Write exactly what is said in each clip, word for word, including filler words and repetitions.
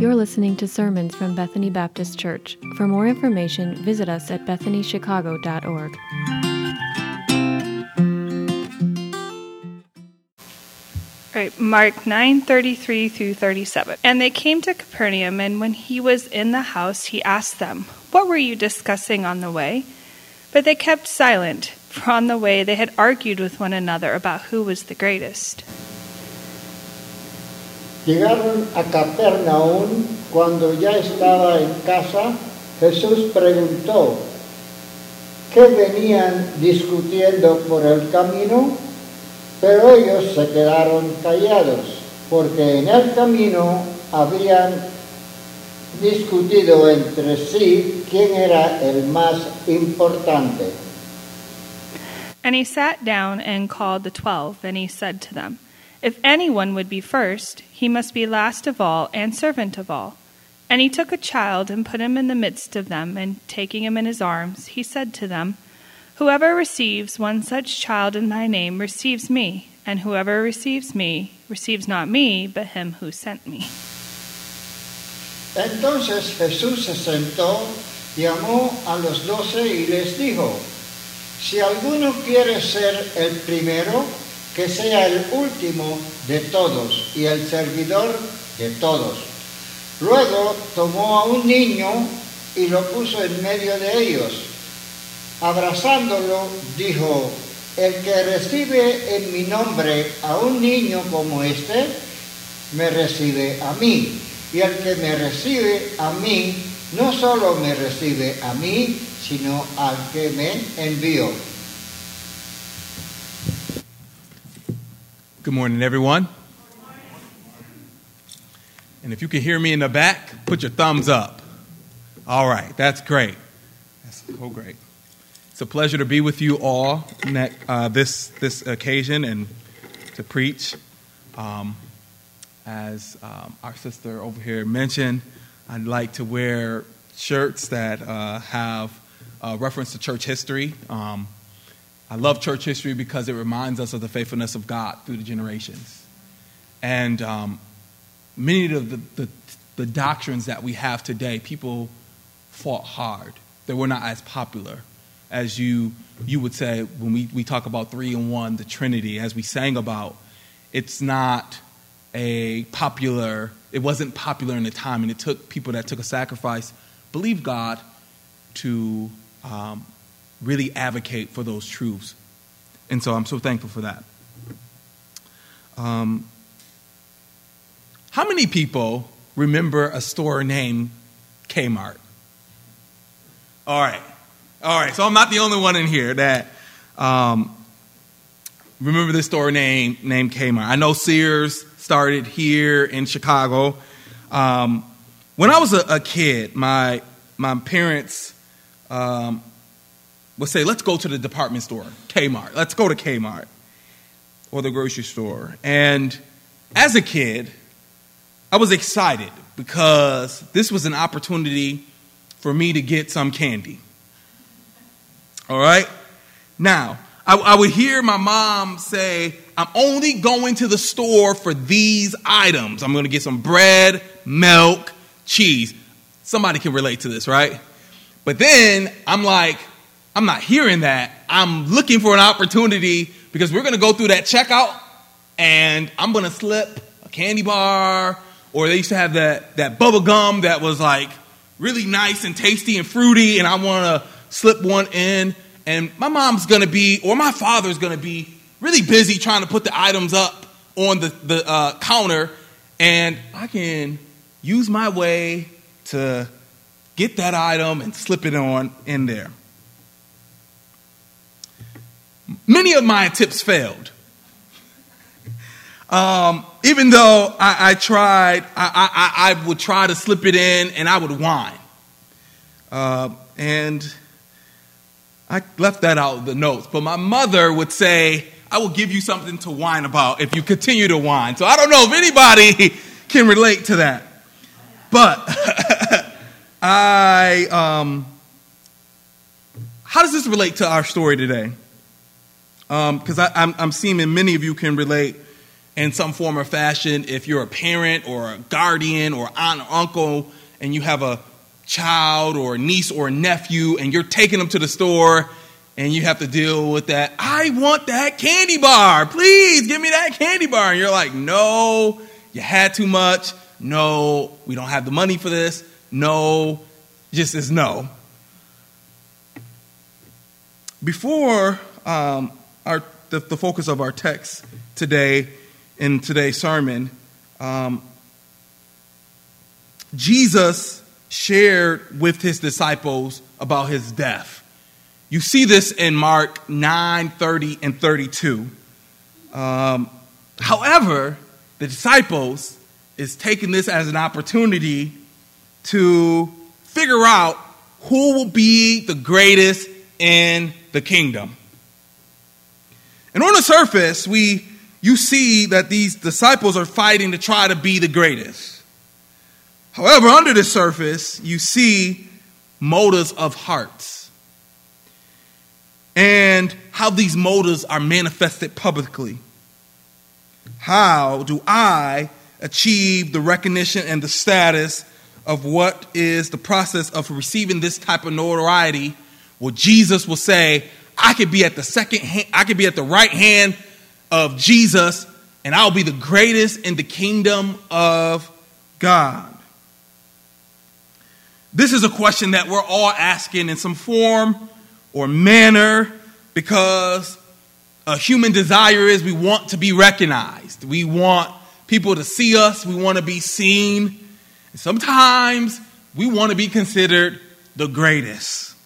You're listening to sermons from Bethany Baptist Church. For more information, visit us at bethany chicago dot org. All right, Mark nine thirty-three through thirty-seven. And they came to Capernaum, and when he was in the house, he asked them, "What were you discussing on the way?" But they kept silent, for on the way they had argued with one another about who was the greatest. Llegaron a Capernaum. Cuando ya estaba en casa, Jesús preguntó, ¿qué venían discutiendo por el camino? Pero ellos se quedaron callados, porque en el camino habían discutido entre sí quién era el más importante. And he sat down and called the twelve, and he said to them, "If anyone would be first, he must be last of all and servant of all." And he took a child and put him in the midst of them, and taking him in his arms, he said to them, "Whoever receives one such child in my name receives me, and whoever receives me receives not me, but him who sent me." Entonces Jesús se sentó, llamó a los doce y les dijo, si alguno quiere ser el primero, que sea el último de todos y el servidor de todos. Luego tomó a un niño y lo puso en medio de ellos. Abrazándolo, dijo, el que recibe en mi nombre a un niño como este, me recibe a mí. Y el que me recibe a mí, no solo me recibe a mí, sino al que me envió. Good morning, everyone. And if you can hear me in the back, put your thumbs up. All right, that's great. That's so great. It's a pleasure to be with you all uh, this this occasion and to preach. Um, as um, our sister over here mentioned, I'd like to wear shirts that uh, have uh, reference to church history. Um, I love church history because it reminds us of the faithfulness of God through the generations. And um, many of the, the, the doctrines that we have today, people fought hard. They were not as popular as you you would say when we, we talk about three in one, the Trinity, as we sang about. It's not a popular, it wasn't popular in the time, and it took people that took a sacrifice, believe God, to um, really advocate for those truths. And so I'm so thankful for that. Um, how many people remember a store named Kmart? All right. All right. So I'm not the only one in here that um, remember this store name named Kmart. I know Sears started here in Chicago. Um, when I was a, a kid, my my parents um, would say, let's go to the department store, Kmart. Let's go to Kmart or the grocery store. And as a kid, I was excited because this was an opportunity for me to get some candy. All right? Now, I, I would hear my mom say, I'm only going to the store for these items. I'm going to get some bread, milk, cheese. Somebody can relate to this, right? But then I'm like, I'm not hearing that. I'm looking for an opportunity because we're going to go through that checkout and I'm going to slip a candy bar, or they used to have that, that bubble gum that was like really nice and tasty and fruity, and I want to slip one in. And my mom's going to be, or my father's going to be really busy trying to put the items up on the, the uh, counter, and I can use my way to get that item and slip it on in there. Many of my tips failed. Um, even though I, I tried, I, I, I would try to slip it in and I would whine. Uh, and I left that out of the notes. But my mother would say, I will give you something to whine about if you continue to whine. So I don't know if anybody can relate to that. But I, um, how does this relate to our story today? Because um, I'm, I'm seeing many of you can relate in some form or fashion. If you're a parent or a guardian or aunt or uncle and you have a child or a niece or a nephew and you're taking them to the store and you have to deal with that, I want that candy bar. Please give me that candy bar. And you're like, no, you had too much. No, we don't have the money for this. No, just is no. Before um, our the, the focus of our text today in today's sermon, um, Jesus shared with his disciples about his death. You see this in Mark nine, thirty, and thirty-two. Um, however, the disciples is taking this as an opportunity to figure out who will be the greatest in the kingdom. And on the surface, we you see that these disciples are fighting to try to be the greatest. However, under the surface, you see motives of hearts and how these motives are manifested publicly. How do I achieve the recognition and the status of what is the process of receiving this type of notoriety? Well, Jesus will say, I could be at the second hand, I could be at the right hand of Jesus, and I'll be the greatest in the kingdom of God. This is a question that we're all asking in some form or manner because a human desire is we want to be recognized. We want people to see us. We want to be seen. And sometimes we want to be considered the greatest.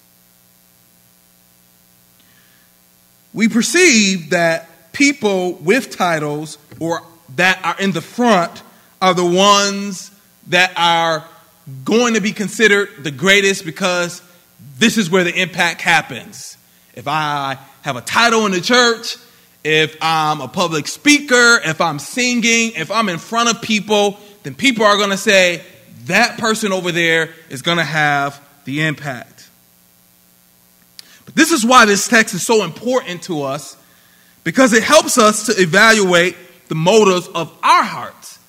We perceive that people with titles or that are in the front are the ones that are going to be considered the greatest because this is where the impact happens. If I have a title in the church, if I'm a public speaker, if I'm singing, if I'm in front of people, then people are going to say, that person over there is going to have the impact. But this is why this text is so important to us, because it helps us to evaluate the motives of our hearts.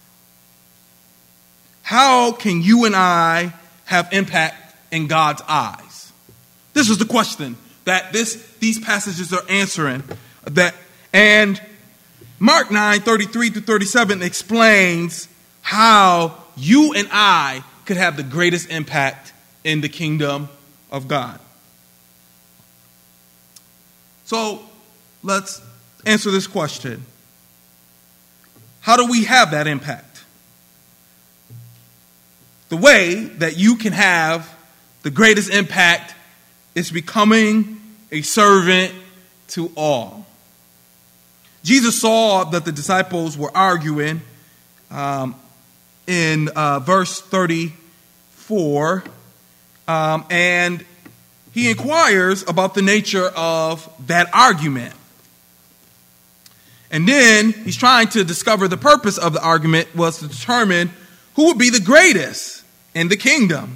How can you and I have impact in God's eyes? This is the question that this these passages are answering. That and Mark nine, thirty-three through thirty-seven explains how you and I could have the greatest impact in the kingdom of God. So let's answer this question. How do we have that impact? The way that you can have the greatest impact is becoming a servant to all. Jesus saw that the disciples were arguing um, in uh, verse thirty-four, um, and he inquires about the nature of that argument. And then he's trying to discover the purpose of the argument was to determine who would be the greatest in the kingdom.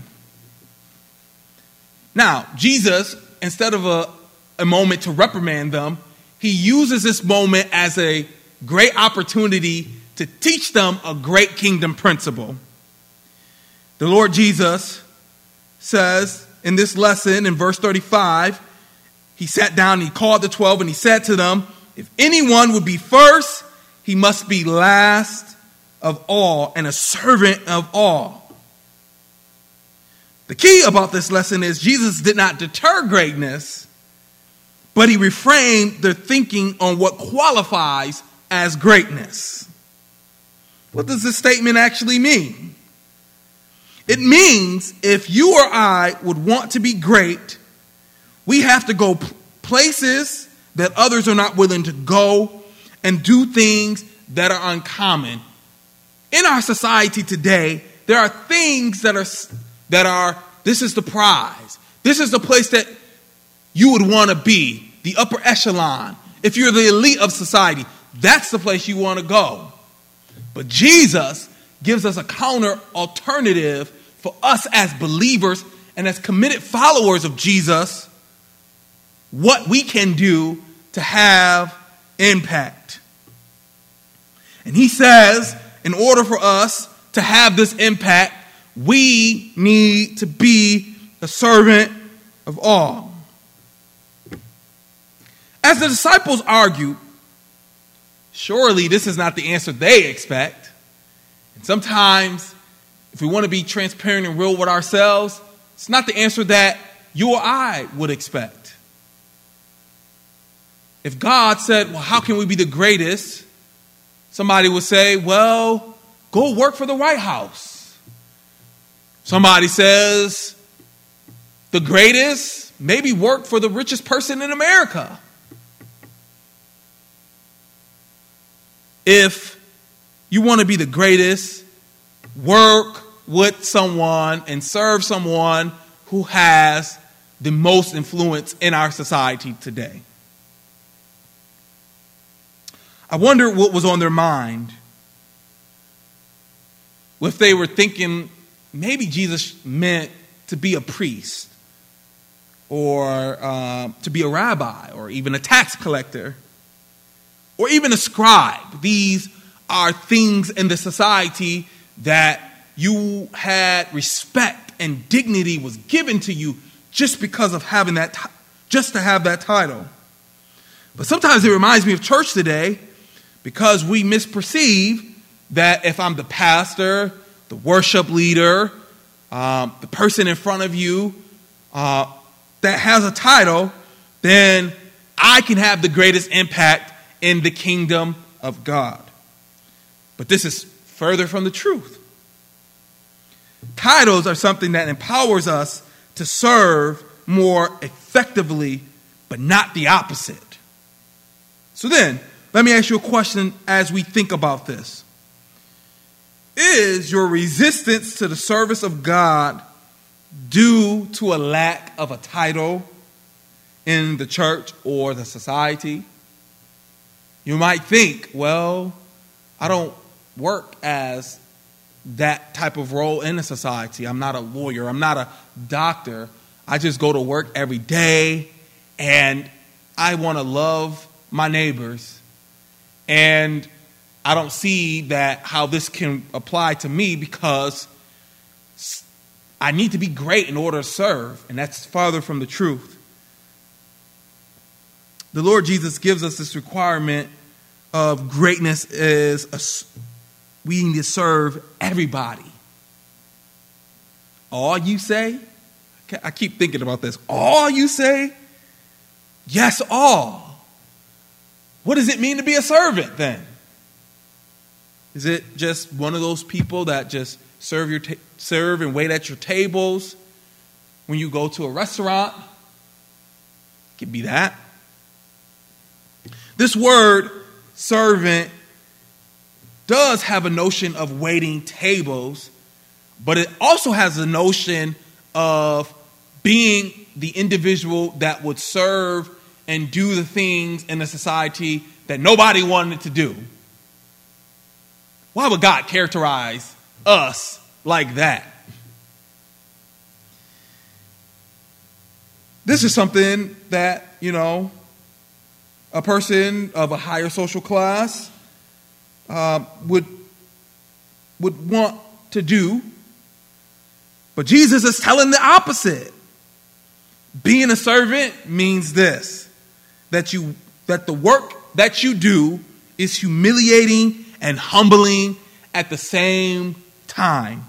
Now, Jesus, instead of a, a moment to reprimand them, he uses this moment as a great opportunity to teach them a great kingdom principle. The Lord Jesus says in this lesson in verse thirty-five, he sat down and he called the twelve and he said to them, if anyone would be first, he must be last of all and a servant of all. The key about this lesson is Jesus did not deter greatness, but he reframed their thinking on what qualifies as greatness. What does this statement actually mean? It means if you or I would want to be great, we have to go places that others are not willing to go and do things that are uncommon. In our society today, there are things that are that are, this is the prize. This is the place that you would want to be, the upper echelon. If you're the elite of society, that's the place you want to go. But Jesus gives us a counter alternative for us as believers and as committed followers of Jesus, what we can do to have impact. And he says, in order for us to have this impact, we need to be a servant of all. As the disciples argue, surely this is not the answer they expect. And sometimes, if we want to be transparent and real with ourselves, it's not the answer that you or I would expect. If God said, well, how can we be the greatest? Somebody would say, well, go work for the White House. Somebody says, the greatest, maybe work for the richest person in America. If you want to be the greatest, work with someone and serve someone who has the most influence in our society today. I wonder what was on their mind. If they were thinking maybe Jesus meant to be a priest or uh, to be a rabbi or even a tax collector or even a scribe. These are things in the society that you had respect and dignity was given to you just because of having that, t- just to have that title. But sometimes it reminds me of church today because we misperceive that if I'm the pastor, the worship leader, um, the person in front of you uh, that has a title, then I can have the greatest impact in the kingdom of God. But this is further from the truth. Titles are something that empowers us to serve more effectively, but not the opposite. So then, let me ask you a question as we think about this. Is your resistance to the service of God due to a lack of a title in the church or the society? You might think, well, I don't work as that type of role in a society. I'm not a lawyer. I'm not a doctor. I just go to work every day and I want to love my neighbors. And I don't see that how this can apply to me because I need to be great in order to serve. And that's farther from the truth. The Lord Jesus gives us this requirement of greatness is a, we need to serve everybody. All you say? I keep thinking about this. All you say? Yes, all. What does it mean to be a servant then? Is it just one of those people that just serve your ta- serve and wait at your tables when you go to a restaurant? It could be that. This word servant does have a notion of waiting tables, but it also has a notion of being the individual that would serve and do the things in a society that nobody wanted to do. Why would God characterize us like that? This is something that, you know, a person of a higher social class uh, would, would want to do. But Jesus is telling the opposite. Being a servant means this, that you that the work that you do is humiliating and humbling at the same time.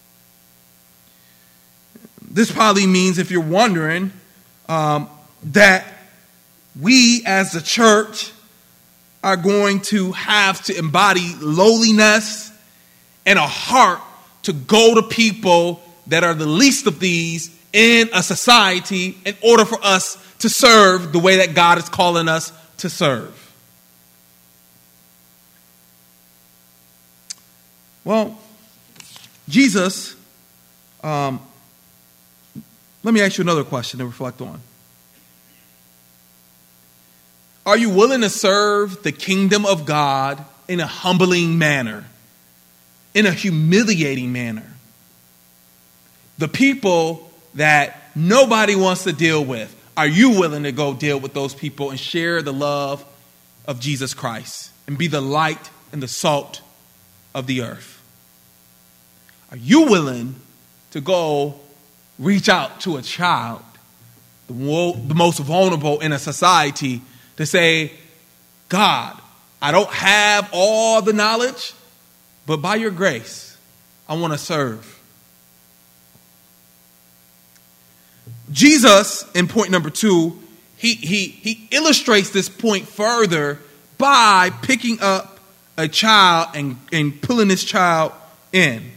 This probably means, if you're wondering, um, that we as the church are going to have to embody lowliness and a heart to go to people that are the least of these in a society in order for us to serve the way that God is calling us to serve. Well, Jesus, um, let me ask you another question to reflect on. Are you willing to serve the kingdom of God in a humbling manner, in a humiliating manner? The people that nobody wants to deal with, are you willing to go deal with those people and share the love of Jesus Christ and be the light and the salt of the earth. Are you willing to go reach out to a child, the, wo- the most vulnerable in a society, to say, God, I don't have all the knowledge, but by your grace, I want to serve. Jesus, in point number two, he, he, he illustrates this point further by picking up a child and, and pulling this child in.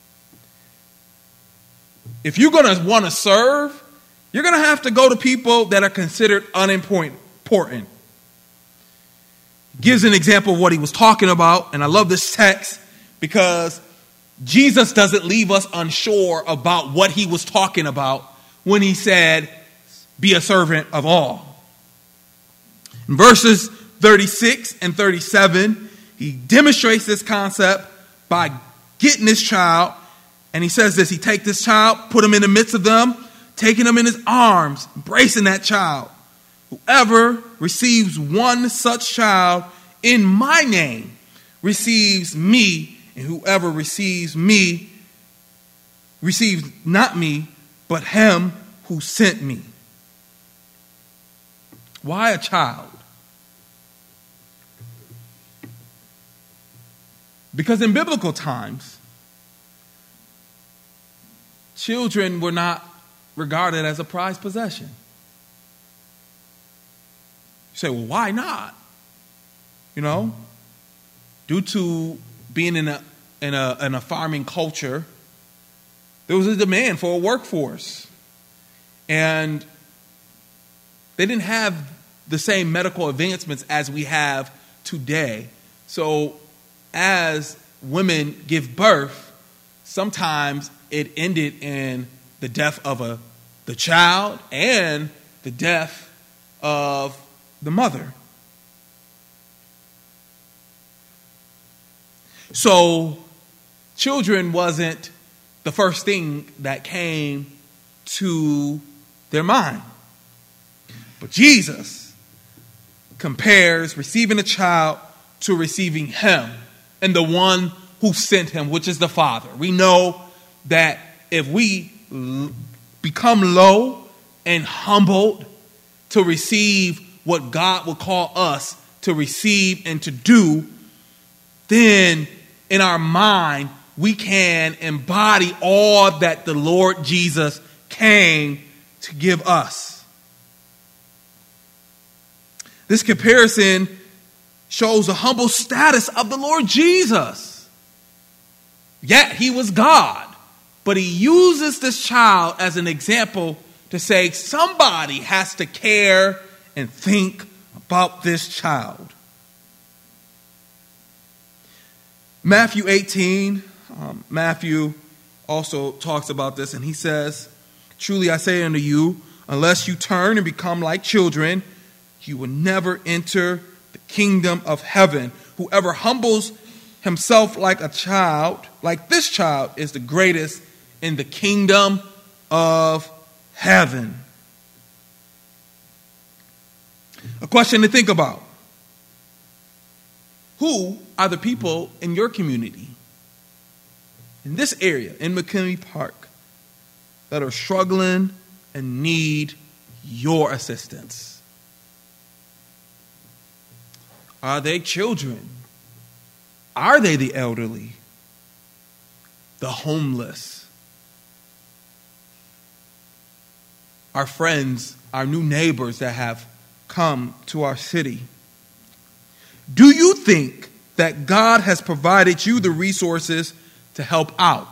If you're going to want to serve, you're going to have to go to people that are considered unimportant. Gives an example of what he was talking about, and I love this text because Jesus doesn't leave us unsure about what he was talking about when he said, be a servant of all. In verses thirty-six and thirty-seven, he demonstrates this concept by getting this child, and he says this, he take this child, put him in the midst of them, taking him in his arms, embracing that child. Whoever receives one such child in my name receives me, and whoever receives me receives not me, but him who sent me. Why a child? Because in biblical times, children were not regarded as a prized possession. You say, well, why not? You know, due to being in a in a in a farming culture, there was a demand for a workforce. And they didn't have the same medical advancements as we have today. So as women give birth, sometimes it ended in the death of a the child and the death of the mother. So children wasn't the first thing that came to their mind. But Jesus compares receiving a child to receiving him and the one who sent him, which is the Father. We know that if we l- become low and humbled to receive what God will call us to receive and to do, then in our mind, we can embody all that the Lord Jesus came to give us. This comparison shows the humble status of the Lord Jesus. Yet he was God, but he uses this child as an example to say somebody has to care and think about this child. Matthew eighteen, um, Matthew also talks about this, and he says, truly I say unto you, unless you turn and become like children, you will never enter the kingdom of heaven. Whoever humbles himself like a child, like this child, is the greatest in the kingdom of heaven. A question to think about. Who are the people in your community, in this area, in McKinley Park, that are struggling and need your assistance? Are they children? Are they the elderly? The homeless? Our friends, our new neighbors that have come to our city? Do you think that God has provided you the resources to help out?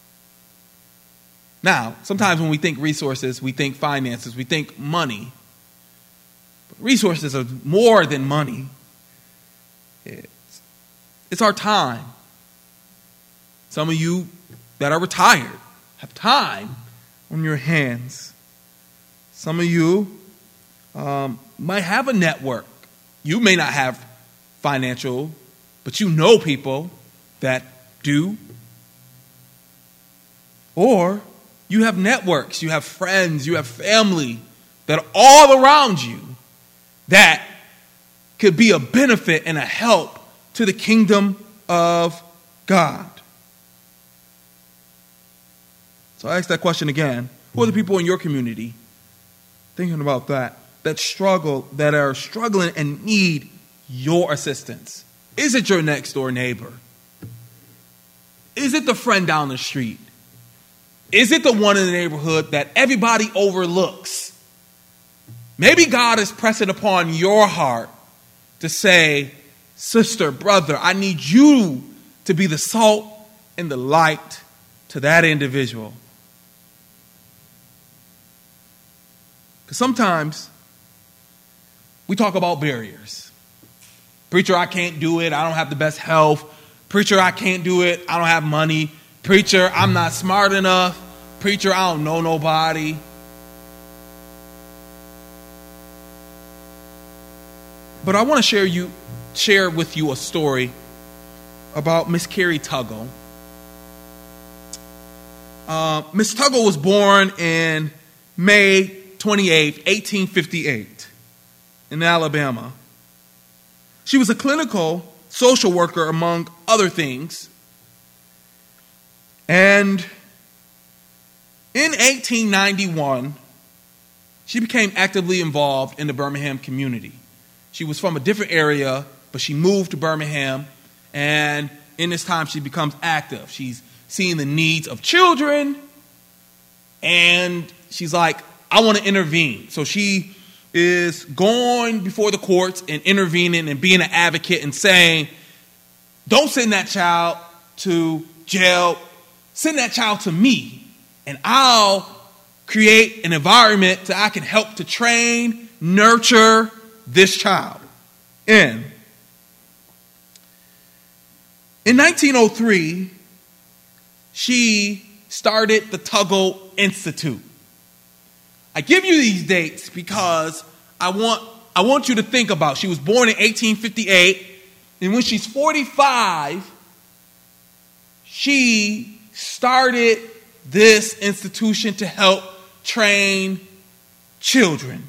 Now, sometimes when we think resources, we think finances, we think money. But resources are more than money. It's, it's our time. Some of you that are retired have time on your hands. Some of you um, might have a network. You may not have financial, but you know people that do. Or you have networks, you have friends, you have family that are all around you that could be a benefit and a help to the kingdom of God. So I ask that question again. Who are the people in your community, thinking about that, that struggle, that are struggling and need your assistance? Is it your next door neighbor? Is it the friend down the street? Is it the one in the neighborhood that everybody overlooks? Maybe God is pressing upon your heart to say, sister, brother, I need you to be the salt and the light to that individual. Because sometimes we talk about barriers. Preacher, I can't do it. I don't have the best health. Preacher, I can't do it. I don't have money. Preacher, I'm not smart enough. Preacher, I don't know nobody. But I want to share you, share with you a story about Miss Carrie Tuggle. Uh, Miss Tuggle was born in May twenty-eighth, eighteen fifty-eight, in Alabama. She was a clinical social worker, among other things. And in eighteen ninety-one, she became actively involved in the Birmingham community. She was from a different area, but she moved to Birmingham, and in this time she becomes active. She's seeing the needs of children, and she's like, I want to intervene. So she is going before the courts and intervening and being an advocate and saying, don't send that child to jail. Send that child to me, and I'll create an environment that I can help to train, nurture this child in. In nineteen oh three, she started the Tuggle Institute. I give you these dates because I want, I want you to think about, she was born in eighteen fifty-eight, and when she's forty-five, she started this institution to help train children.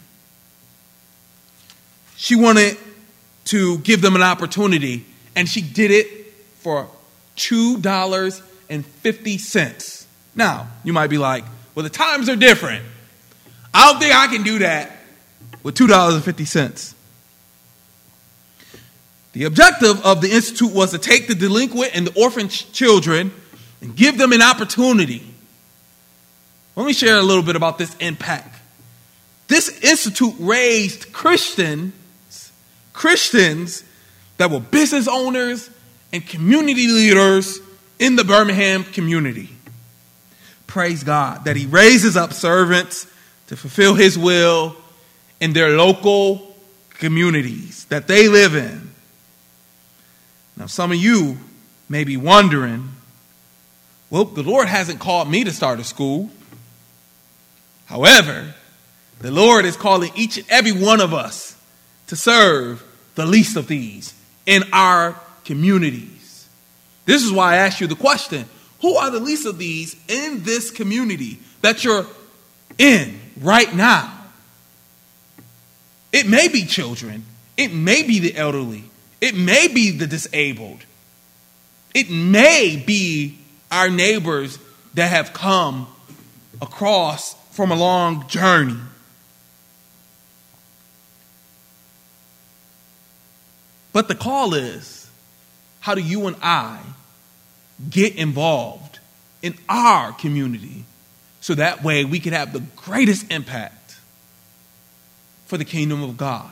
She wanted to give them an opportunity, and she did it for two dollars and fifty cents. Now, you might be like, well, the times are different. I don't think I can do that with two dollars and fifty cents. The objective of the Institute was to take the delinquent and the orphan ch- children and give them an opportunity. Let me share a little bit about this impact. This institute raised Christians, Christians that were business owners and community leaders in the Birmingham community. Praise God that he raises up servants to fulfill his will in their local communities that they live in. Now, some of you may be wondering, well, the Lord hasn't called me to start a school. However, the Lord is calling each and every one of us to serve the least of these in our communities. This is why I asked you the question, who are the least of these in this community that you're in right now? It may be children. It may be the elderly. It may be the disabled. It may be our neighbors that have come across from a long journey. But the call is, how do you and I get involved in our community so that way we can have the greatest impact for the kingdom of God?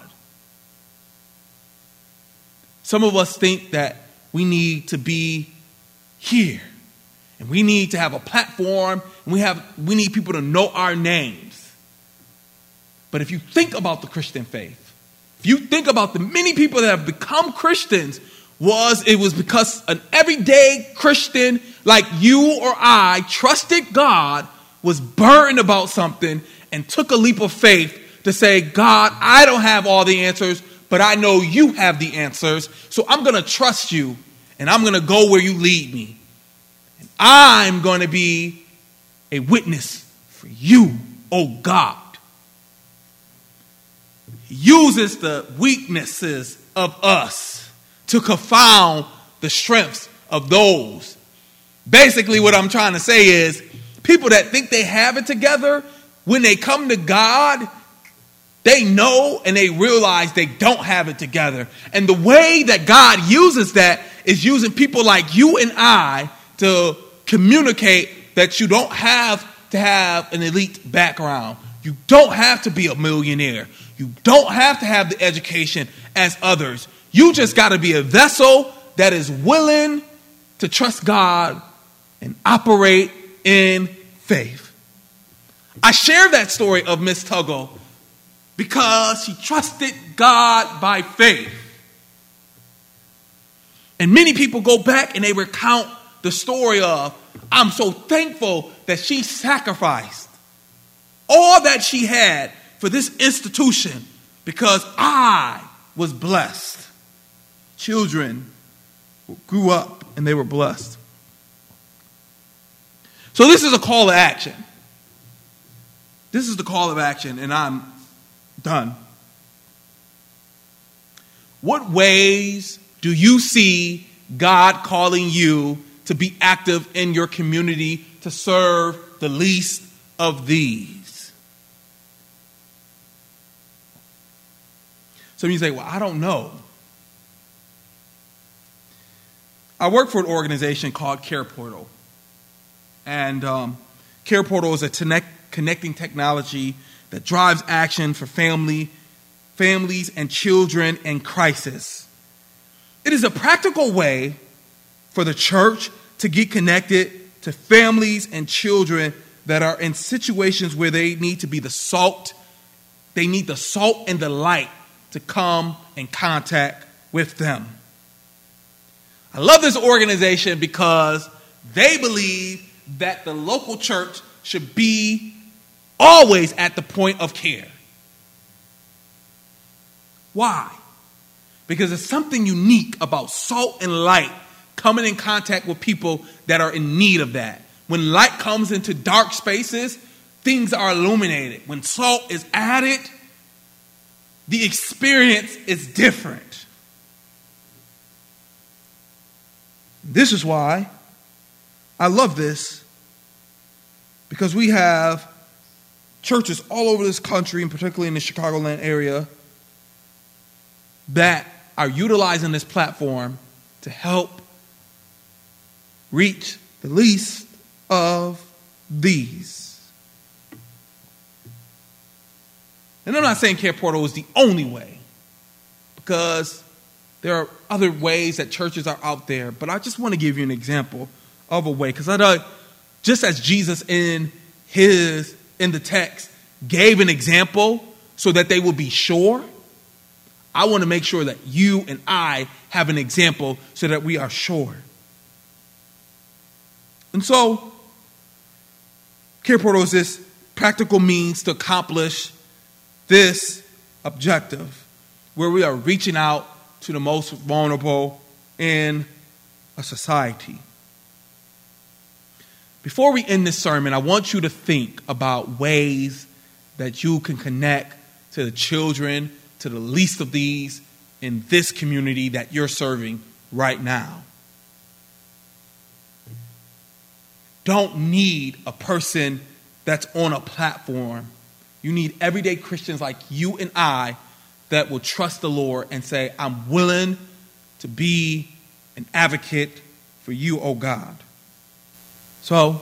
Some of us think that we need to be here and we need to have a platform and we have we need people to know our names. But if you think about the Christian faith, if you think about the many people that have become Christians, was it was because an everyday Christian like you or I trusted God, was burdened about something, and took a leap of faith to say, God, I don't have all the answers, but I know you have the answers. So I'm going to trust you and I'm going to go where you lead me. And I'm going to be a witness for you, oh God. He uses the weaknesses of us to confound the strengths of those. Basically, what I'm trying to say is people that think they have it together, when they come to God, they know and they realize they don't have it together. And the way that God uses that is using people like you and I to communicate that you don't have to have an elite background. You don't have to be a millionaire. You don't have to have the education as others. You just got to be a vessel that is willing to trust God and operate in faith. I share that story of Miss Tuggle because she trusted God by faith. And many people go back and they recount the story of, I'm so thankful that she sacrificed all that she had for this institution because I was blessed. Children grew up and they were blessed. So this is a call to action. This is the call of action, and I'm done. What ways do you see God calling you to be active in your community to serve the least of these? Some of you say, well, I don't know. I work for an organization called Care Portal. And um, Care Portal is a connect, connecting technology that drives action for family, families and children in crisis. It is a practical way for the church to get connected to families and children that are in situations where they need to be the salt. They need the salt and the light to come in contact with them. I love this organization because they believe that the local church should be always at the point of care. Why? Because there's something unique about salt and light coming in contact with people that are in need of that. When light comes into dark spaces, things are illuminated. When salt is added, the experience is different. This is why I love this, because we have churches all over this country, and particularly in the Chicagoland area, that are utilizing this platform to help reach the least of these. And I'm not saying Care Portal is the only way, because there are other ways that churches are out there, but I just want to give you an example of a way, because I know just as Jesus in his in the text gave an example so that they will be sure, I want to make sure that you and I have an example so that we are sure. And so, Care Portal is this practical means to accomplish this objective, where we are reaching out to the most vulnerable in a society. Before we end this sermon, I want you to think about ways that you can connect to the children, to the least of these in this community that you're serving right now. Don't need a person that's on a platform. You need everyday Christians like you and I that will trust the Lord and say, I'm willing to be an advocate for you, oh God. So,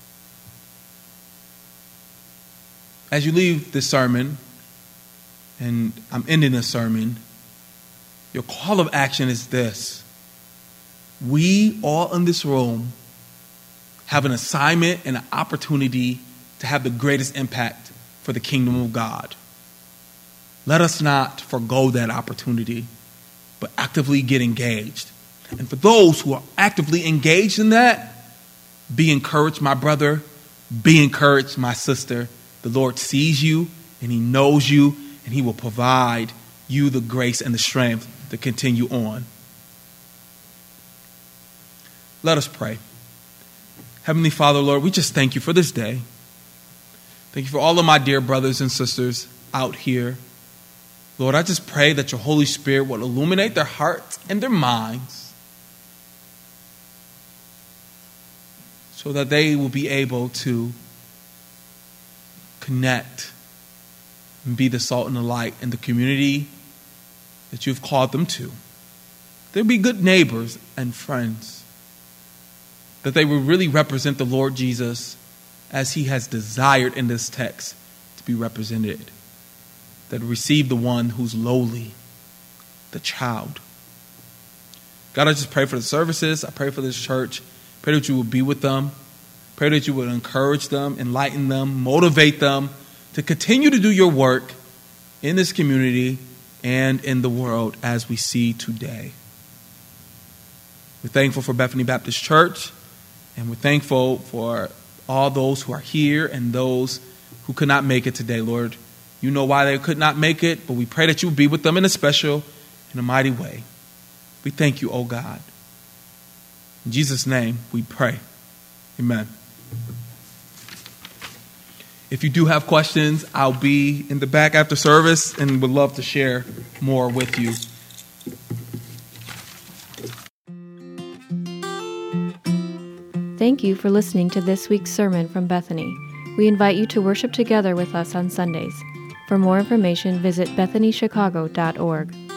as you leave this sermon, and I'm ending this sermon, your call of action is this. We all in this room have an assignment and an opportunity to have the greatest impact for the kingdom of God. Let us not forgo that opportunity, but actively get engaged. And for those who are actively engaged in that, be encouraged, my brother. Be encouraged, my sister. The Lord sees you and he knows you, and he will provide you the grace and the strength to continue on. Let us pray. Heavenly Father, Lord, we just thank you for this day. Thank you for all of my dear brothers and sisters out here. Lord, I just pray that your Holy Spirit will illuminate their hearts and their minds so that they will be able to connect and be the salt and the light in the community that you've called them to. They'll be good neighbors and friends. That they will really represent the Lord Jesus as he has desired in this text to be represented. That receive the one who's lowly, the child. God, I just pray for the services. I pray for this church. Pray that you will be with them. Pray that you will encourage them, enlighten them, motivate them to continue to do your work in this community and in the world as we see today. We're thankful for Bethany Baptist Church, and we're thankful for all those who are here and those who could not make it today, Lord. You know why they could not make it, but we pray that you will be with them in a special, in a mighty way. We thank you, oh God. In Jesus' name we pray. Amen. If you do have questions, I'll be in the back after service and would love to share more with you. Thank you for listening to this week's sermon from Bethany. We invite you to worship together with us on Sundays. For more information, visit bethany chicago dot org.